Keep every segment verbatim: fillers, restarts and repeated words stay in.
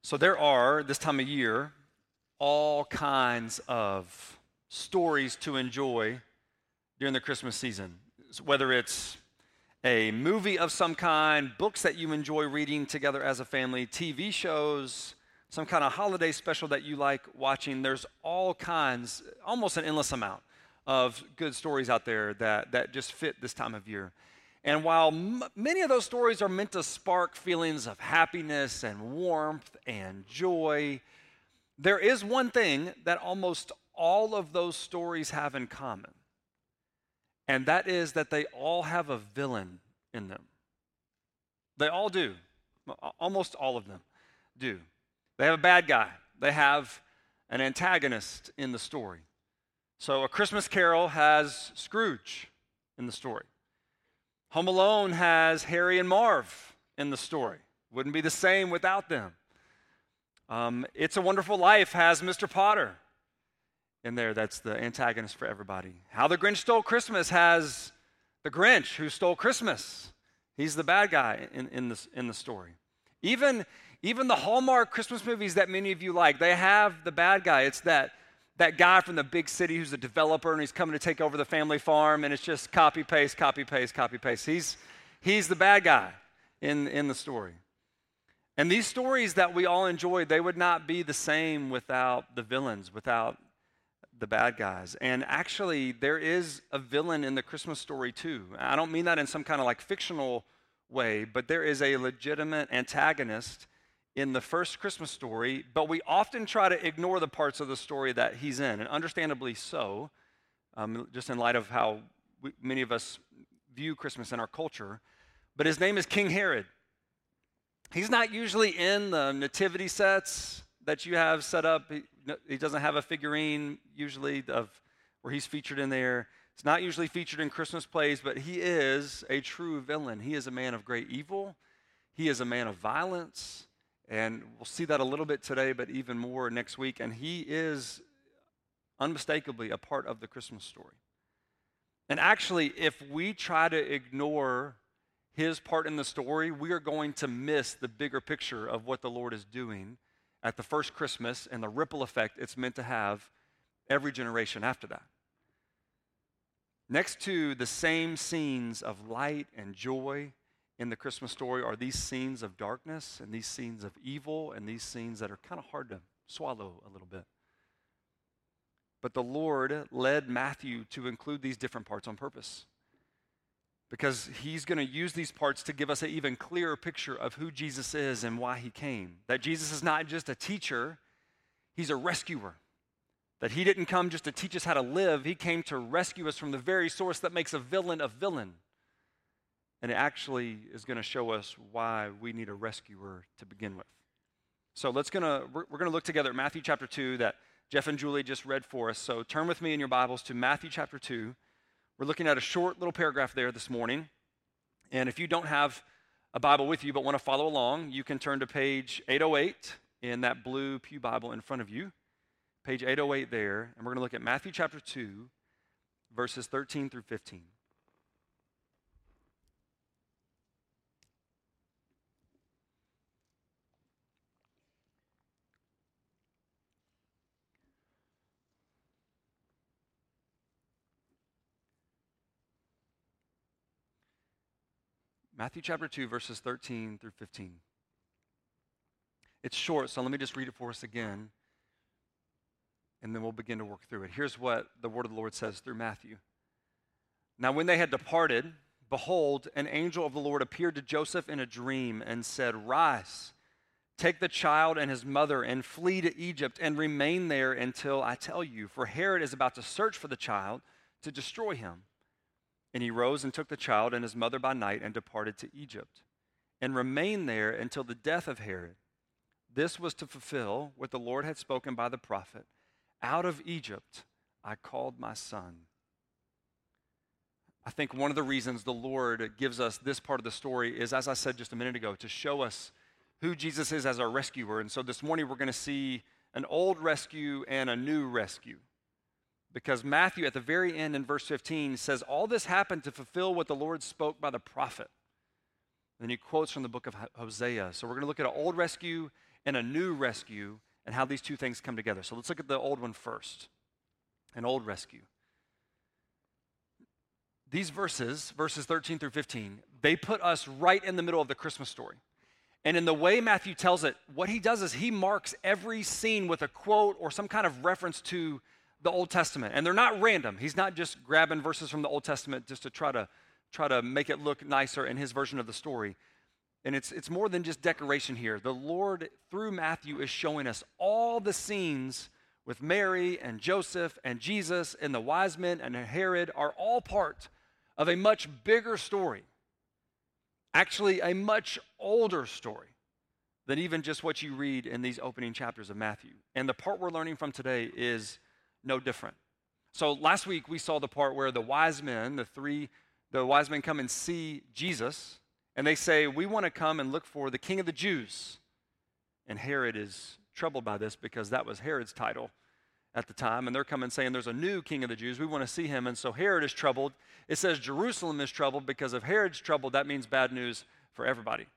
So there are, this time of year, all kinds of stories to enjoy during the Christmas season. Whether it's a movie of some kind, books that you enjoy reading together as a family, T V shows, some kind of holiday special that you like watching, there's all kinds, almost an endless amount of good stories out there that, that just fit this time of year. And while m- many of those stories are meant to spark feelings of happiness and warmth and joy, there is one thing that almost all of those stories have in common, and that is that they all have a villain in them. They all do. Almost all of them do. They have a bad guy. They have an antagonist in the story. So A Christmas Carol has Scrooge in the story. Home Alone has Harry and Marv in the story. Wouldn't be the same without them. Um, It's a Wonderful Life has Mister Potter in there. That's the antagonist for everybody. How the Grinch Stole Christmas has the Grinch who stole Christmas. He's the bad guy in, in, this, in the story. Even, even the Hallmark Christmas movies that many of you like, they have the bad guy. It's that, that guy from the big city who's a developer and he's coming to take over the family farm, and it's just copy, paste, copy, paste, copy, paste. He's, he's the bad guy in, in the story. And these stories that we all enjoy, they would not be the same without the villains, without the bad guys. And actually, there is a villain in the Christmas story too. I don't mean that in some kind of like fictional way, but there is a legitimate antagonist in the first Christmas story, but we often try to ignore the parts of the story that he's in, and understandably so, um, just in light of how we, many of us view Christmas in our culture. But his name is King Herod. He's not usually in the nativity sets that you have set up. He, he doesn't have a figurine usually of where he's featured in there. It's not usually featured in Christmas plays, but he is a true villain. He is a man of great evil. He is a man of violence. And we'll see that a little bit today, but even more next week. And he is unmistakably a part of the Christmas story. And actually, if we try to ignore his part in the story, we are going to miss the bigger picture of what the Lord is doing at the first Christmas and the ripple effect it's meant to have every generation after that. Next to the same scenes of light and joy in the Christmas story are these scenes of darkness and these scenes of evil and these scenes that are kind of hard to swallow a little bit. But the Lord led Matthew to include these different parts on purpose, because he's going to use these parts to give us an even clearer picture of who Jesus is and why he came. That Jesus is not just a teacher, he's a rescuer. That he didn't come just to teach us how to live, he came to rescue us from the very source that makes a villain a villain. And it actually is going to show us why we need a rescuer to begin with. So let's gonna we're, we're going to look together at Matthew chapter two that Jeff and Julie just read for us. So turn with me in your Bibles to Matthew chapter two. We're looking at a short little paragraph there this morning. And if you don't have a Bible with you but want to follow along, you can turn to page eight oh eight in that blue pew Bible in front of you. Page eight oh eight there. And we're going to look at Matthew chapter two, verses thirteen through fifteen. Matthew chapter two, verses thirteen through fifteen. It's short, so let me just read it for us again, and then we'll begin to work through it. Here's what the word of the Lord says through Matthew. Now when they had departed, behold, an angel of the Lord appeared to Joseph in a dream and said, "Rise, take the child and his mother and flee to Egypt and remain there until I tell you, for Herod is about to search for the child to destroy him." And he rose and took the child and his mother by night and departed to Egypt and remained there until the death of Herod. This was to fulfill what the Lord had spoken by the prophet, "Out of Egypt I called my son." I think one of the reasons the Lord gives us this part of the story is, as I said just a minute ago, to show us who Jesus is as our rescuer. And so this morning we're going to see an old rescue and a new rescue. Because Matthew, at the very end in verse fifteen, says, all this happened to fulfill what the Lord spoke by the prophet. Then he quotes from the book of Hosea. So we're going to look at an old rescue and a new rescue, and how these two things come together. So let's look at the old one first, an old rescue. These verses, verses thirteen through fifteen, they put us right in the middle of the Christmas story. And in the way Matthew tells it, what he does is he marks every scene with a quote or some kind of reference to the Old Testament. And they're not random. He's not just grabbing verses from the Old Testament just to try to try to make it look nicer in his version of the story. And it's it's more than just decoration here. The Lord, through Matthew, is showing us all the scenes with Mary and Joseph and Jesus and the wise men and Herod are all part of a much bigger story. Actually, a much older story than even just what you read in these opening chapters of Matthew. And the part we're learning from today is no different. So last week we saw the part where the wise men, the three, the wise men come and see Jesus, and they say, we want to come and look for the King of the Jews. And Herod is troubled by this because that was Herod's title at the time, and they're coming saying there's a new King of the Jews. We want to see him, and so Herod is troubled. It says Jerusalem is troubled because if Herod's troubled, that means bad news for everybody.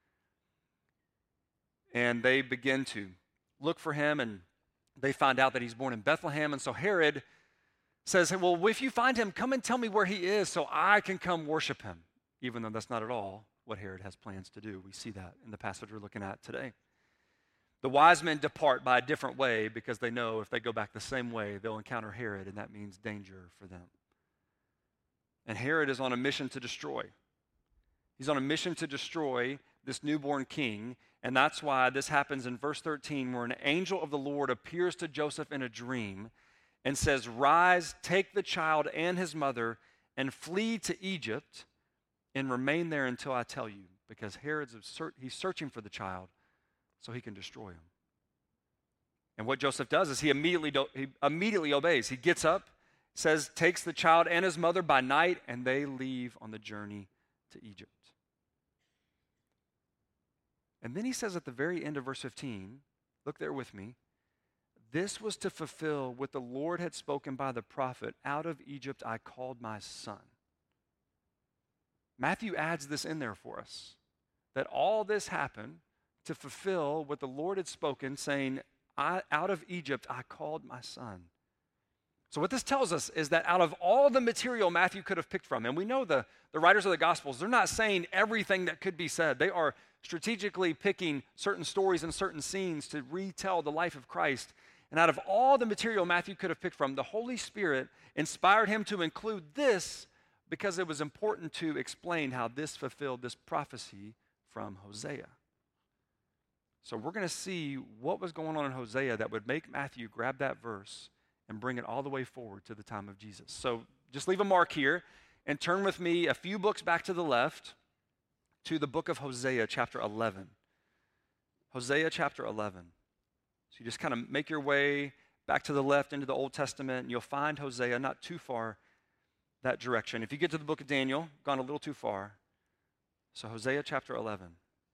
And they begin to look for him, and they find out that he's born in Bethlehem, and so Herod says, hey, well, if you find him, come and tell me where he is so I can come worship him, even though that's not at all what Herod has plans to do. We see that in the passage we're looking at today. The wise men depart by a different way because they know if they go back the same way, they'll encounter Herod, and that means danger for them. And Herod is on a mission to destroy. He's on a mission to destroy this newborn king, and that's why this happens in verse thirteen, where an angel of the Lord appears to Joseph in a dream and says, rise, take the child and his mother, and flee to Egypt, and remain there until I tell you, because Herod's he's searching for the child so he can destroy him. And what Joseph does is he immediately, do, he immediately obeys. He gets up, says, takes the child and his mother by night, and they leave on the journey to Egypt. And then he says at the very end of verse fifteen, look there with me, this was to fulfill what the Lord had spoken by the prophet, out of Egypt I called my son. Matthew adds this in there for us, that all this happened to fulfill what the Lord had spoken, saying, I, out of Egypt I called my son. So what this tells us is that out of all the material Matthew could have picked from, and we know the, the writers of the Gospels, they're not saying everything that could be said. They are strategically picking certain stories and certain scenes to retell the life of Christ. And out of all the material Matthew could have picked from, the Holy Spirit inspired him to include this because it was important to explain how this fulfilled this prophecy from Hosea. So we're going to see what was going on in Hosea that would make Matthew grab that verse and bring it all the way forward to the time of Jesus. So just leave a mark here and turn with me a few books back to the left to the book of Hosea, chapter eleven. Hosea, chapter eleven. So you just kind of make your way back to the left into the Old Testament, and you'll find Hosea not too far that direction. If you get to the book of Daniel, gone a little too far. So Hosea, chapter eleven.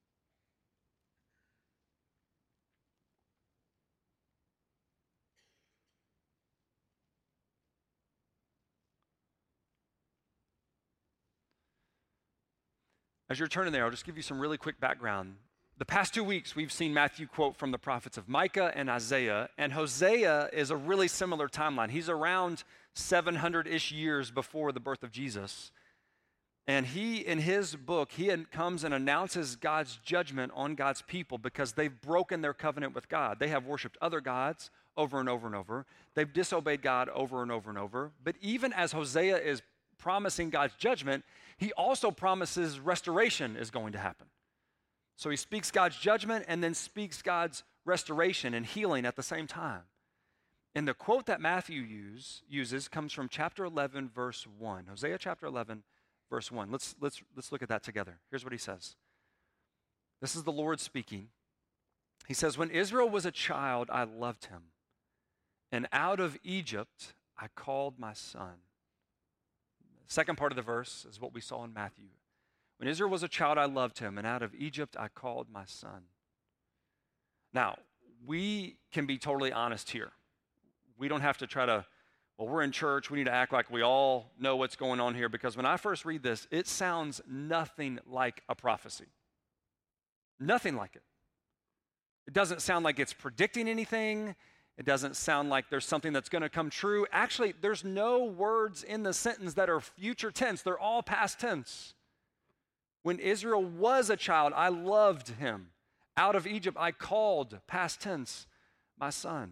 As you're turning there, I'll just give you some really quick background. The past two weeks, we've seen Matthew quote from the prophets of Micah and Isaiah, and Hosea is a really similar timeline. He's around seven hundred-ish years before the birth of Jesus. And he, in his book, he comes and announces God's judgment on God's people because they've broken their covenant with God. They have worshiped other gods over and over and over. They've disobeyed God over and over and over. But even as Hosea is promising God's judgment, he also promises restoration is going to happen. So he speaks God's judgment and then speaks God's restoration and healing at the same time. And the quote that Matthew use, uses comes from chapter eleven, verse one. Hosea chapter eleven, verse one. Let's, let's, let's look at that together. Here's what he says. This is the Lord speaking. He says, when Israel was a child, I loved him. And out of Egypt, I called my son. Second part of the verse is what we saw in Matthew. When Israel was a child, I loved him, and out of Egypt I called my son. Now, we can be totally honest here. We don't have to try to, well, we're in church, we need to act like we all know what's going on here, because when I first read this, it sounds nothing like a prophecy. Nothing like it. It doesn't sound like it's predicting anything. It doesn't sound like there's something that's going to come true. Actually, there's no words in the sentence that are future tense. They're all past tense. When Israel was a child, I loved him. Out of Egypt, I called, past tense, my son.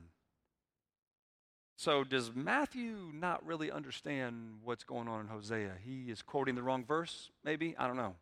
So does Matthew not really understand what's going on in Hosea? He is quoting the wrong verse, maybe? I don't know.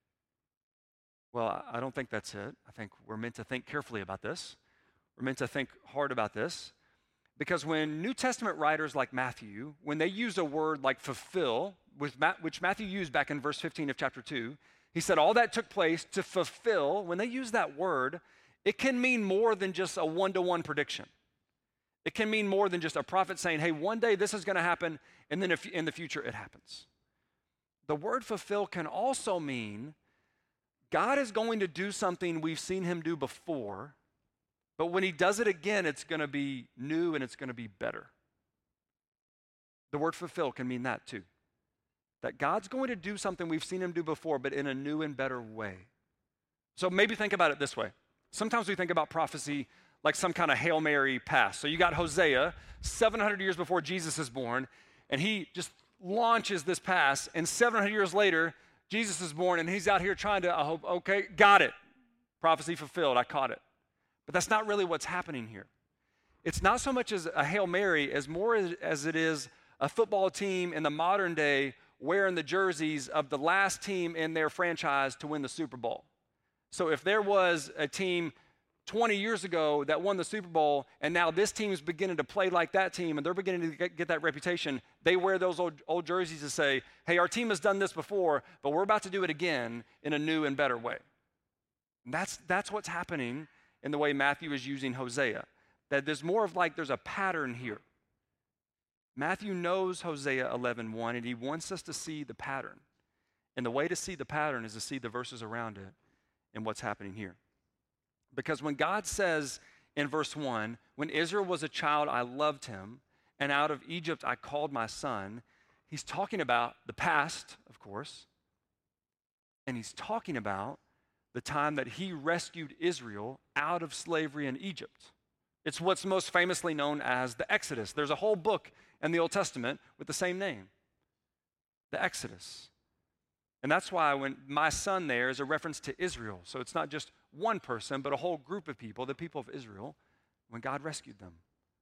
Well, I don't think that's it. I think we're meant to think carefully about this. We're meant to think hard about this. Because when New Testament writers like Matthew, when they use a word like fulfill, which Matthew used back in verse fifteen of chapter two, he said all that took place to fulfill. When they use that word, it can mean more than just a one-to-one prediction. It can mean more than just a prophet saying, hey, one day this is going to happen, and then if in the future it happens. The word fulfill can also mean God is going to do something we've seen him do before, but when he does it again, it's going to be new and it's going to be better. The word fulfill can mean that too. That God's going to do something we've seen him do before, but in a new and better way. So maybe think about it this way. Sometimes we think about prophecy like some kind of Hail Mary pass. So you got Hosea, seven hundred years before Jesus is born, and he just launches this pass, and seven hundred years later, Jesus is born, and he's out here trying to, I hope, okay, got it. Prophecy fulfilled, I caught it. But that's not really what's happening here. It's not so much as a Hail Mary as more as, as it is a football team in the modern day wearing the jerseys of the last team in their franchise to win the Super Bowl. So if there was a team twenty years ago that won the Super Bowl, and now this team is beginning to play like that team, and they're beginning to get, get that reputation, they wear those old, old jerseys to say, hey, our team has done this before, but we're about to do it again in a new and better way. And that's, that's what's happening in the way Matthew is using Hosea. That there's more of like there's a pattern here. Matthew knows Hosea eleven one, and he wants us to see the pattern. And the way to see the pattern is to see the verses around it and what's happening here. Because when God says in verse one, when Israel was a child, I loved him, and out of Egypt I called my son, he's talking about the past, of course, and he's talking about the time that he rescued Israel out of slavery in Egypt. It's what's most famously known as the Exodus. There's a whole book in the Old Testament with the same name, the Exodus. And that's why when my son there is a reference to Israel. So it's not just one person, but a whole group of people, the people of Israel, when God rescued them.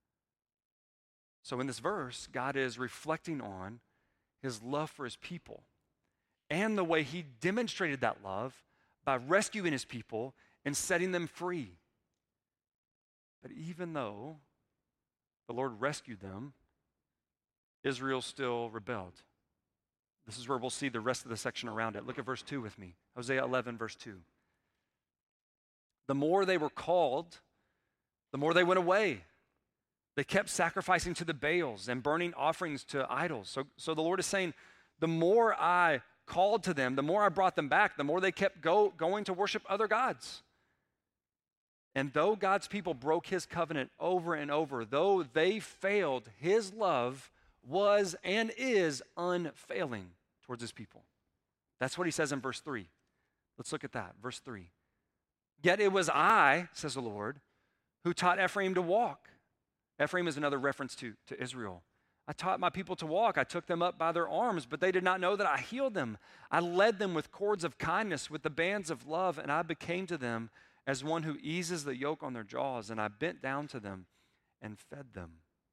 So in this verse, God is reflecting on his love for his people and the way he demonstrated that love by rescuing his people and setting them free. But even though the Lord rescued them, Israel still rebelled. This is where we'll see the rest of the section around it. Look at verse two with me. Hosea eleven, verse two. The more they were called, the more they went away. They kept sacrificing to the Baals and burning offerings to idols. So, so the Lord is saying, the more I called to them, the more I brought them back, the more they kept go, going to worship other gods. And though God's people broke his covenant over and over, though they failed, his love was and is unfailing towards his people. That's what he says in verse three. Let's look at that. Verse three. Yet it was I, says the Lord, who taught Ephraim to walk. Ephraim is another reference to, to Israel. I taught my people to walk. I took them up by their arms, but they did not know that I healed them. I led them with cords of kindness, with the bands of love, and I became to them as one who eases the yoke on their jaws, and I bent down to them and fed them.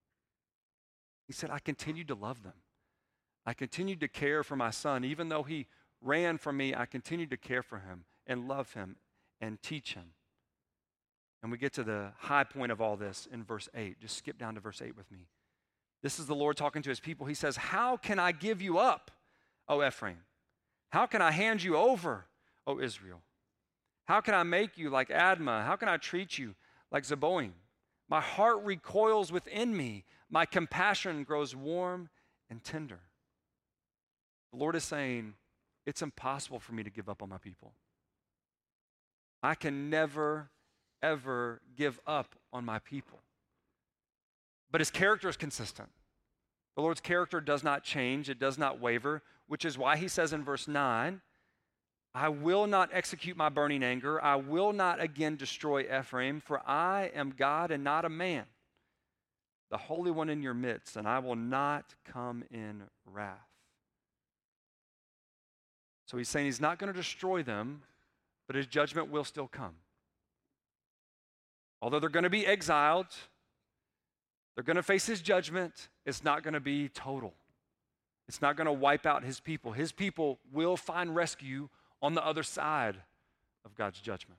He said, I continued to love them. I continued to care for my son. Even though he ran from me, I continued to care for him and love him and teach him. And we get to the high point of all this in verse eight. Just skip down to verse eight with me. This is the Lord talking to his people. He says, how can I give you up, O Ephraim? How can I hand you over, O Israel? How can I make you like Admah? How can I treat you like Zeboim? My heart recoils within me. My compassion grows warm and tender. The Lord is saying, it's impossible for me to give up on my people. I can never, ever give up on my people. But his character is consistent. The Lord's character does not change. It does not waver, which is why he says in verse nine, I will not execute my burning anger. I will not again destroy Ephraim, for I am God and not a man, the Holy One in your midst, and I will not come in wrath. So he's saying he's not going to destroy them, but his judgment will still come. Although they're going to be exiled, they're going to face his judgment. It's not going to be total. It's not going to wipe out his people. His people will find rescue on the other side of God's judgment.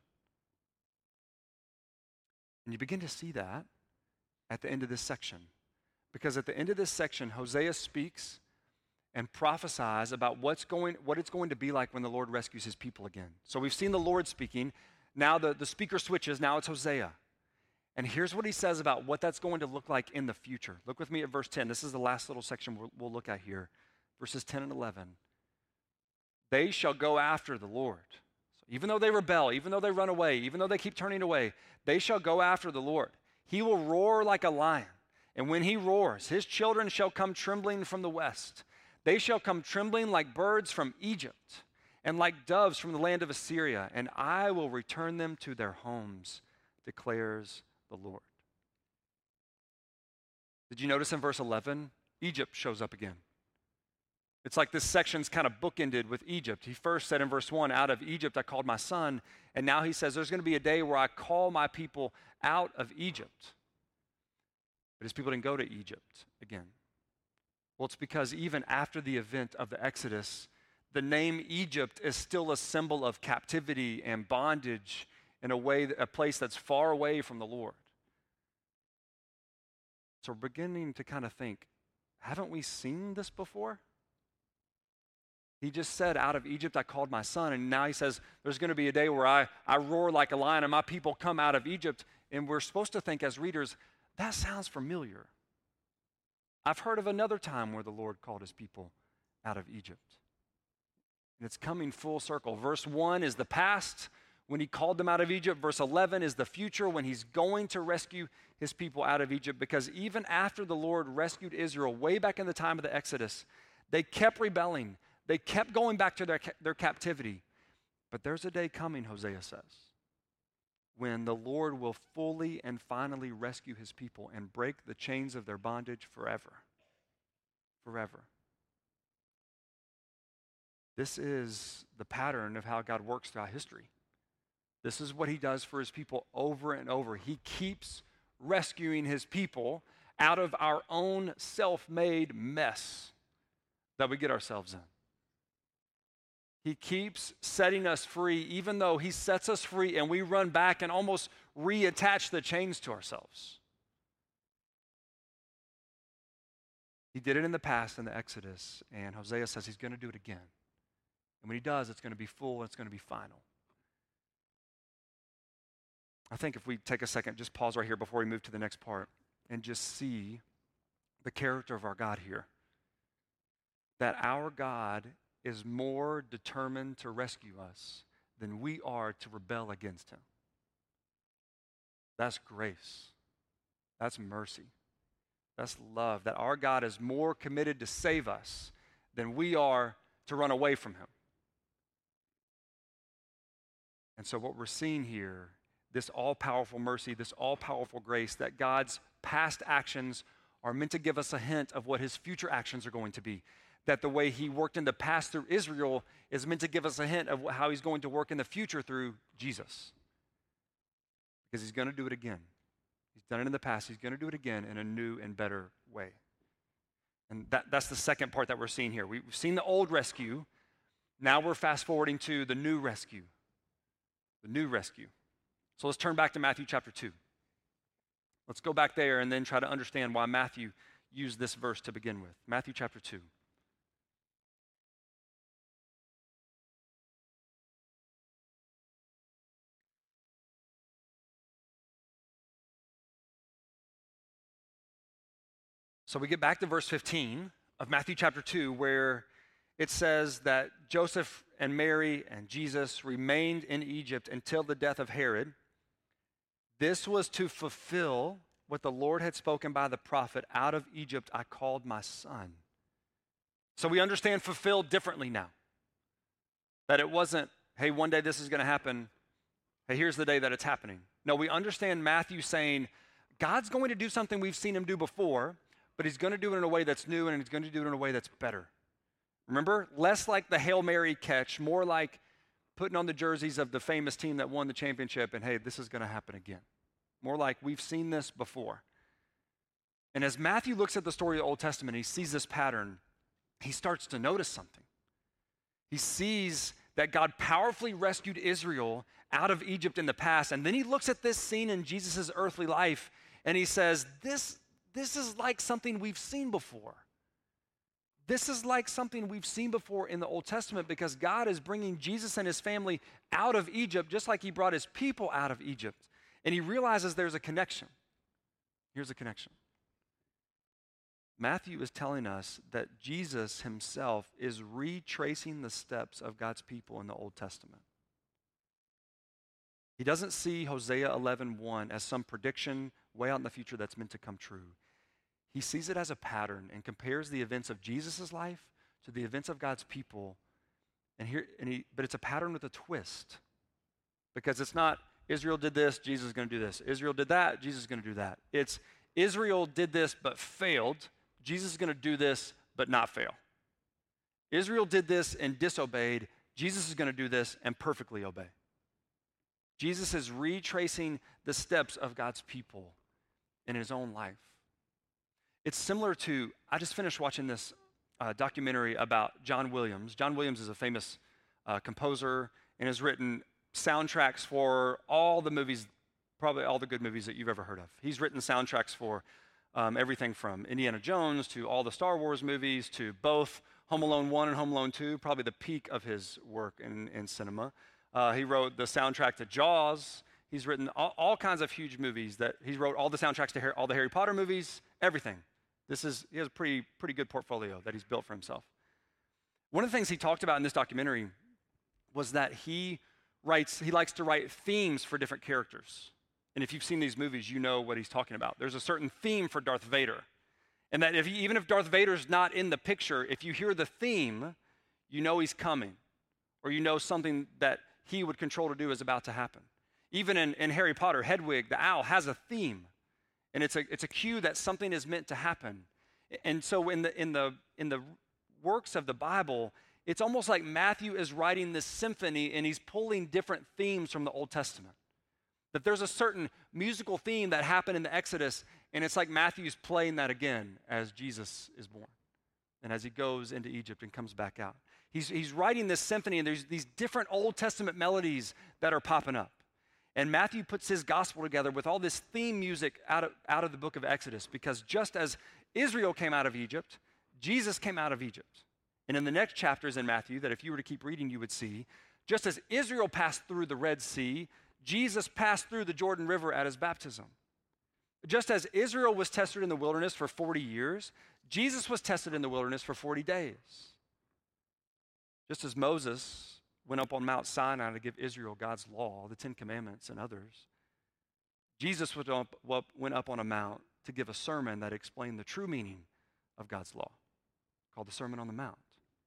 And you begin to see that at the end of this section. Because at the end of this section, Hosea speaks and prophesies about what's going, what it's going to be like when the Lord rescues his people again. So we've seen the Lord speaking. Now the, the speaker switches. Now it's Hosea. And here's what he says about what that's going to look like in the future. Look with me at verse ten. This is the last little section we'll, we'll look at here. Verses ten and eleven. They shall go after the Lord. So even though they rebel, even though they run away, even though they keep turning away, they shall go after the Lord. He will roar like a lion. And when he roars, his children shall come trembling from the west. They shall come trembling like birds from Egypt and like doves from the land of Assyria. And I will return them to their homes, declares the Lord. Did you notice in verse eleven? Egypt shows up again. It's like this section's kind of bookended with Egypt. He first said in verse one, out of Egypt I called my son. And now he says there's going to be a day where I call my people out of Egypt. But his people didn't go to Egypt again. Well, it's because even after the event of the Exodus, the name Egypt is still a symbol of captivity and bondage in a way, a place that's far away from the Lord. So we're beginning to kind of think, haven't we seen this before? He just said, out of Egypt I called my son, and now he says, there's going to be a day where I, I roar like a lion and my people come out of Egypt. And we're supposed to think as readers, that sounds familiar. I've heard of another time where the Lord called his people out of Egypt. And it's coming full circle. Verse one is the past, when he called them out of Egypt. Verse eleven is the future, when he's going to rescue his people out of Egypt. Because even after the Lord rescued Israel way back in the time of the Exodus, they kept rebelling. They kept going back to their, their captivity. But there's a day coming, Hosea says, when the Lord will fully and finally rescue his people and break the chains of their bondage forever. Forever. This is the pattern of how God works throughout history. This is what he does for his people over and over. He keeps rescuing his people out of our own self-made mess that we get ourselves in. He keeps setting us free, even though he sets us free and we run back and almost reattach the chains to ourselves. He did it in the past in the Exodus, and Hosea says he's going to do it again. And when he does, it's going to be full and it's going to be final. I think if we take a second, just pause right here before we move to the next part and just see the character of our God here. That our God is more determined to rescue us than we are to rebel against him. That's grace. That's mercy. That's love. That our God is more committed to save us than we are to run away from him. And so what we're seeing here, this all-powerful mercy, this all-powerful grace, that God's past actions are meant to give us a hint of what his future actions are going to be. That the way he worked in the past through Israel is meant to give us a hint of how he's going to work in the future through Jesus. Because he's going to do it again. He's done it in the past. He's going to do it again in a new and better way. And that, that's the second part that we're seeing here. We've seen the old rescue. Now we're fast forwarding to the new rescue. The new rescue. So let's turn back to Matthew chapter two. Let's go back there and then try to understand why Matthew used this verse to begin with. Matthew chapter two. So we get back to verse fifteen of Matthew chapter two, where it says that Joseph and Mary and Jesus remained in Egypt until the death of Herod. This was to fulfill what the Lord had spoken by the prophet, out of Egypt I called my son. So we understand fulfilled differently now. That it wasn't hey, one day this is going to happen. Hey, here's the day that it's happening. No, we understand Matthew saying, God's going to do something we've seen him do before, but he's going to do it in a way that's new, and he's going to do it in a way that's better. Remember? Less like the Hail Mary catch, more like putting on the jerseys of the famous team that won the championship, and hey, this is going to happen again. More like we've seen this before. And as Matthew looks at the story of the Old Testament, he sees this pattern, he starts to notice something. He sees that God powerfully rescued Israel out of Egypt in the past, and then he looks at this scene in Jesus' earthly life, and he says, this, this is like something we've seen before. This is like something we've seen before in the Old Testament, because God is bringing Jesus and his family out of Egypt just like he brought his people out of Egypt. And he realizes there's a connection. Here's a connection. Matthew is telling us that Jesus himself is retracing the steps of God's people in the Old Testament. He doesn't see Hosea eleven one as some prediction way out in the future that's meant to come true. He sees it as a pattern and compares the events of Jesus' life to the events of God's people. And here, and he, but it's a pattern with a twist, because it's not Israel did this, Jesus is going to do this. Israel did that, Jesus is going to do that. It's Israel did this but failed, Jesus is going to do this but not fail. Israel did this and disobeyed, Jesus is going to do this and perfectly obey. Jesus is retracing the steps of God's people in his own life. It's similar to, I just finished watching this uh, documentary about John Williams. John Williams is a famous uh, composer and has written soundtracks for all the movies, probably all the good movies that you've ever heard of. He's written soundtracks for um, everything from Indiana Jones to all the Star Wars movies to both Home Alone one and Home Alone two, probably the peak of his work in, in cinema. Uh, he wrote the soundtrack to Jaws. He's written all, all kinds of huge movies. That he wrote all the soundtracks to Harry, all the Harry Potter movies, everything. This is, he has a pretty, pretty good portfolio that he's built for himself. One of the things he talked about in this documentary was that he writes, he likes to write themes for different characters. And if you've seen these movies, you know what he's talking about. There's a certain theme for Darth Vader. And that if he, even if Darth Vader's not in the picture, if you hear the theme, you know he's coming. Or you know something that he would control to do is about to happen. Even in, in Harry Potter, Hedwig, the owl, has a theme. And it's a, it's a cue that something is meant to happen. And so in the, in, the, in the works of the Bible, it's almost like Matthew is writing this symphony and he's pulling different themes from the Old Testament. That there's a certain musical theme that happened in the Exodus, and it's like Matthew's playing that again as Jesus is born and as he goes into Egypt and comes back out. He's, he's writing this symphony, and there's these different Old Testament melodies that are popping up. And Matthew puts his gospel together with all this theme music out of, out of the book of Exodus, because just as Israel came out of Egypt, Jesus came out of Egypt. And in the next chapters in Matthew, that if you were to keep reading, you would see, just as Israel passed through the Red Sea, Jesus passed through the Jordan River at his baptism. Just as Israel was tested in the wilderness for forty years, Jesus was tested in the wilderness for forty days. Just as Moses went up on Mount Sinai to give Israel God's law, the Ten Commandments and others, Jesus went up, went up on a mount to give a sermon that explained the true meaning of God's law, called the Sermon on the Mount.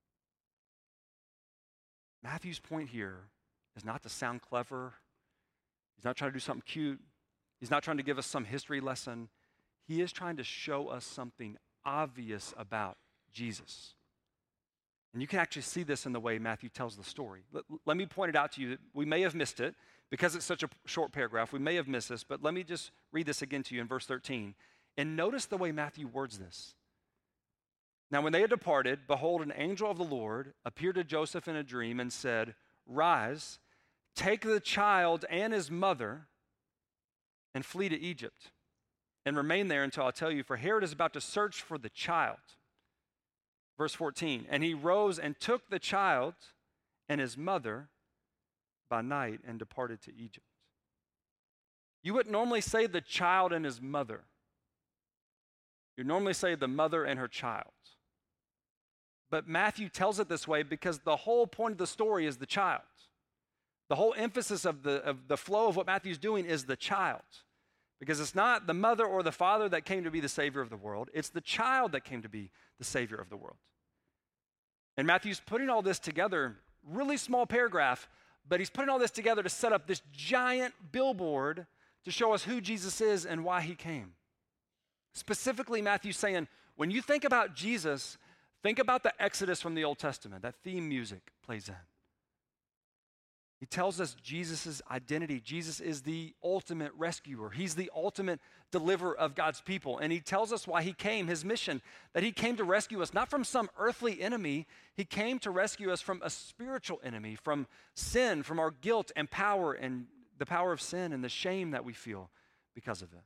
Matthew's point here is not to sound clever. He's not trying to do something cute. He's not trying to give us some history lesson. He is trying to show us something obvious about Jesus. And you can actually see this in the way Matthew tells the story. Let, let me point it out to you. We may have missed it because it's such a short paragraph. We may have missed this, but let me just read this again to you in verse thirteen. And notice the way Matthew words this. Now, when they had departed, behold, an angel of the Lord appeared to Joseph in a dream and said, "Rise, take the child and his mother and flee to Egypt and remain there until I tell you, for Herod is about to search for the child." Verse fourteen, and he rose and took the child and his mother by night and departed to Egypt. You wouldn't normally say the child and his mother. You normally say the mother and her child. But Matthew tells it this way because the whole point of the story is the child. The whole emphasis of the, of the flow of what Matthew's doing is the child. Because it's not the mother or the father that came to be the Savior of the world. It's the child that came to be the Savior of the world. And Matthew's putting all this together, really small paragraph, But he's putting all this together to set up this giant billboard to show us who Jesus is and why he came. Specifically, Matthew's saying, when you think about Jesus, think about the Exodus from the Old Testament. That theme music plays in. He tells us Jesus' identity. Jesus is the ultimate rescuer. He's the ultimate deliverer of God's people. And he tells us why he came, his mission, that he came to rescue us, not from some earthly enemy. He came to rescue us from a spiritual enemy, from sin, from our guilt and power and the power of sin and the shame that we feel because of it.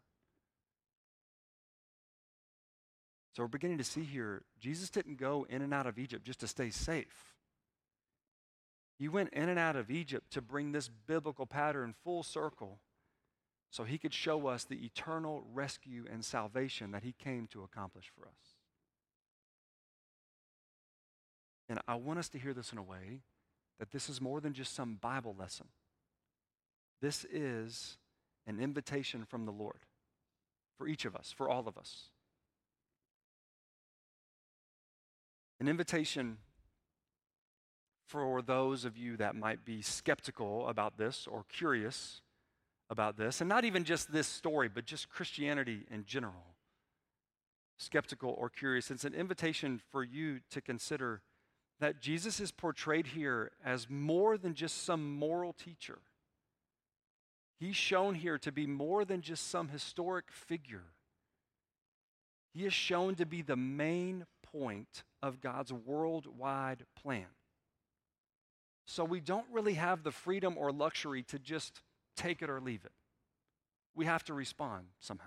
So we're beginning to see here, Jesus didn't go in and out of Egypt just to stay safe. He went in and out of Egypt to bring this biblical pattern full circle so he could show us the eternal rescue and salvation that he came to accomplish for us. And I want us to hear this in a way that this is more than just some Bible lesson. This is an invitation from the Lord for each of us, for all of us. An invitation for those of you that might be skeptical about this or curious about this, and not even just this story, but just Christianity in general. Skeptical or curious, it's an invitation for you to consider that Jesus is portrayed here as more than just some moral teacher. He's shown here to be more than just some historic figure. He is shown to be the main point of God's worldwide plan. So we don't really have the freedom or luxury to just take it or leave it. We have to respond somehow.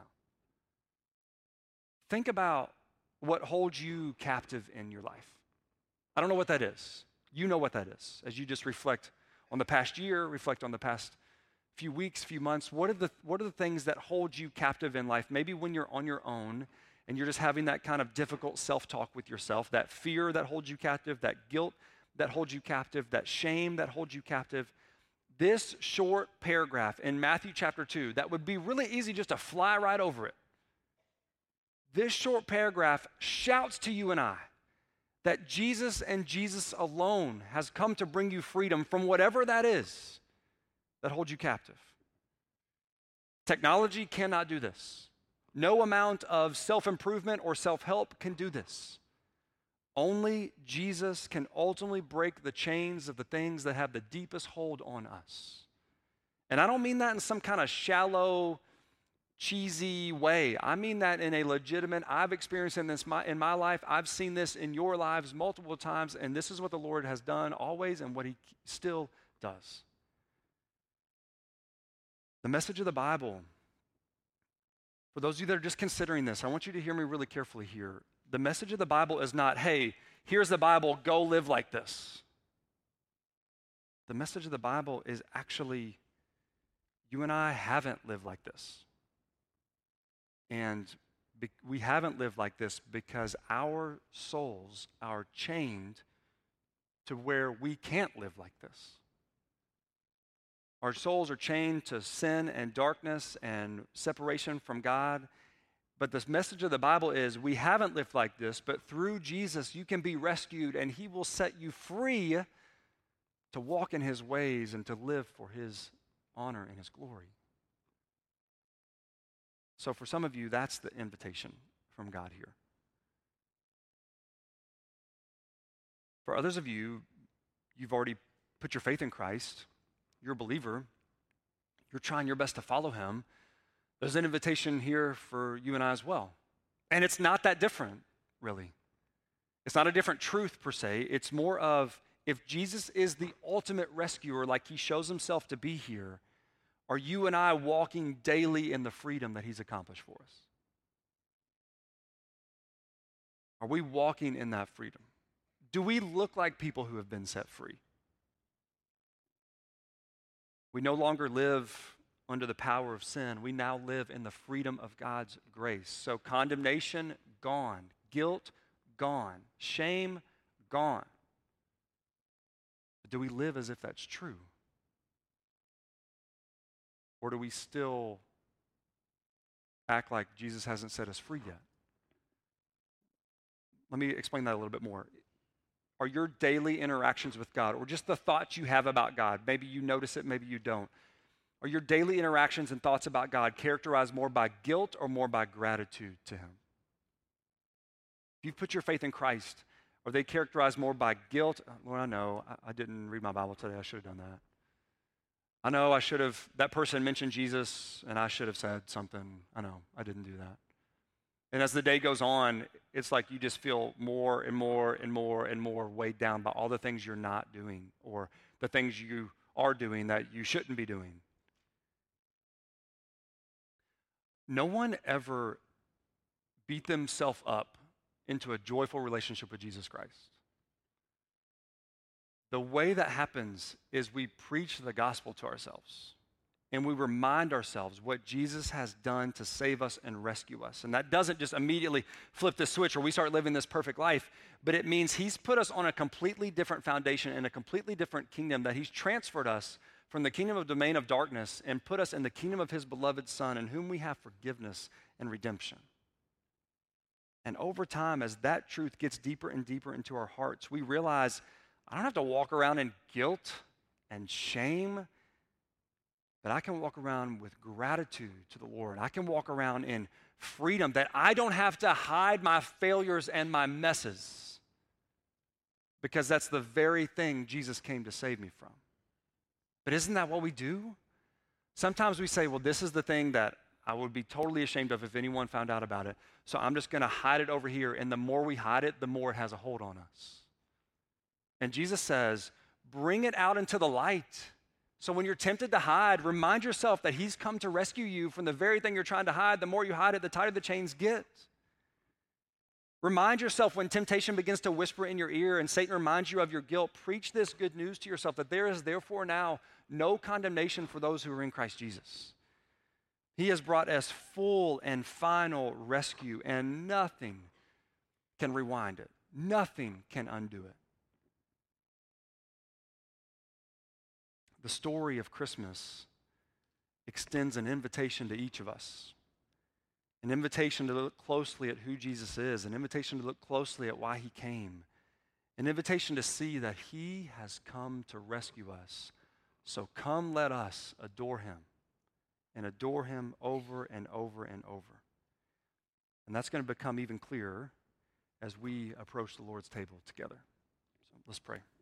Think about what holds you captive in your life. I don't know what that is. You know what that is. As you just reflect on the past year, reflect on the past few weeks, few months, what are the what are the things that hold you captive in life? Maybe when you're on your own and you're just having that kind of difficult self-talk with yourself, that fear that holds you captive, that guilt that holds you captive, that shame that holds you captive. This short paragraph in Matthew chapter two, that would be really easy just to fly right over it. This short paragraph shouts to you and I that Jesus and Jesus alone has come to bring you freedom from whatever that is that holds you captive. Technology cannot do this. No amount of self-improvement or self-help can do this. Only Jesus can ultimately break the chains of the things that have the deepest hold on us. And I don't mean that in some kind of shallow, cheesy way. I mean that in a legitimate, I've experienced in this my, in my life, I've seen this in your lives multiple times, and this is what the Lord has done always and what he still does. The message of the Bible, for those of you that are just considering this, I want you to hear me really carefully here. The message of the Bible is not, hey, here's the Bible, go live like this. The message of the Bible is actually, you and I haven't lived like this. And be- we haven't lived like this because our souls are chained to where we can't live like this. Our souls are chained to sin and darkness and separation from God. But the message of the Bible is we haven't lived like this, but through Jesus you can be rescued and he will set you free to walk in his ways and to live for his honor and his glory. So for some of you, that's the invitation from God here. For others of you, you've already put your faith in Christ. You're a believer. You're trying your best to follow him. There's an invitation here for you and I as well. And it's not that different, really. It's not a different truth per se. It's more of, if Jesus is the ultimate rescuer like he shows himself to be here, are you and I walking daily in the freedom that he's accomplished for us? Are we walking in that freedom? Do we look like people who have been set free? We no longer live under the power of sin. We now live in the freedom of God's grace. So condemnation, gone. Guilt, gone. Shame, gone. But do we live as if that's true? Or do we still act like Jesus hasn't set us free yet? Let me explain that a little bit more. Are your daily interactions with God, or just the thoughts you have about God? Maybe you notice it, maybe you don't. Are your daily interactions and thoughts about God characterized more by guilt or more by gratitude to Him? If you've put your faith in Christ, are they characterized more by guilt? Well, I know, I, I didn't read my Bible today. I should have done that. I know I should have, that person mentioned Jesus, and I should have said something. I know, I didn't do that. And as the day goes on, it's like you just feel more and more and more and more weighed down by all the things you're not doing or the things you are doing that you shouldn't be doing. No one ever beat themselves up into a joyful relationship with Jesus Christ. The way that happens is we preach the gospel to ourselves and we remind ourselves what Jesus has done to save us and rescue us. And that doesn't just immediately flip the switch or we start living this perfect life, but it means He's put us on a completely different foundation in a completely different kingdom, that He's transferred us from the kingdom of domain of darkness and put us in the kingdom of His beloved Son, in whom we have forgiveness and redemption. And over time, as that truth gets deeper and deeper into our hearts, we realize I don't have to walk around in guilt and shame, but I can walk around with gratitude to the Lord. I can walk around in freedom, that I don't have to hide my failures and my messes, because that's the very thing Jesus came to save me from. But isn't that what we do? Sometimes we say, well, this is the thing that I would be totally ashamed of if anyone found out about it, so I'm just going to hide it over here. And the more we hide it, the more it has a hold on us. And Jesus says, bring it out into the light. So when you're tempted to hide, remind yourself that He's come to rescue you from the very thing you're trying to hide. The more you hide it, the tighter the chains get. Remind yourself when temptation begins to whisper in your ear and Satan reminds you of your guilt, preach this good news to yourself, that there is therefore now no condemnation for those who are in Christ Jesus. He has brought us full and final rescue, and nothing can rewind it. Nothing can undo it. The story of Christmas extends an invitation to each of us, an invitation to look closely at who Jesus is, an invitation to look closely at why He came, an invitation to see that He has come to rescue us. So come, let us adore Him, and adore Him over and over and over. And that's going to become even clearer as we approach the Lord's table together. So let's pray.